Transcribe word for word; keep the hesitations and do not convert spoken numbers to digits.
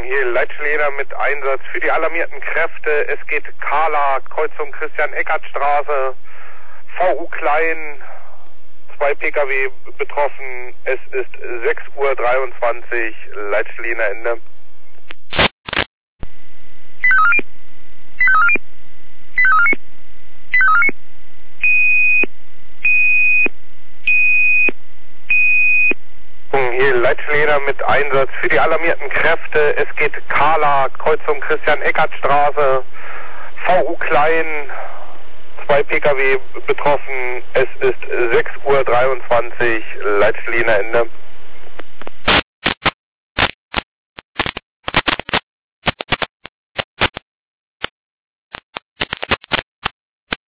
Hier Leitschleder mit Einsatz für die alarmierten Kräfte. Es geht Kala, Kreuzung Christian-Eckert-Straße, V U Klein, zwei Pkw betroffen. Es ist sechs Uhr dreiundzwanzig, Leitschleder Ende. Hier Leitschleder mit Einsatz für die alarmierten Kräfte. Es geht Kala, Kreuzung Christian-Eckert-Straße, V U Klein, zwei Pkw betroffen. Es ist sechs Uhr dreiundzwanzig, Leitschleder Ende.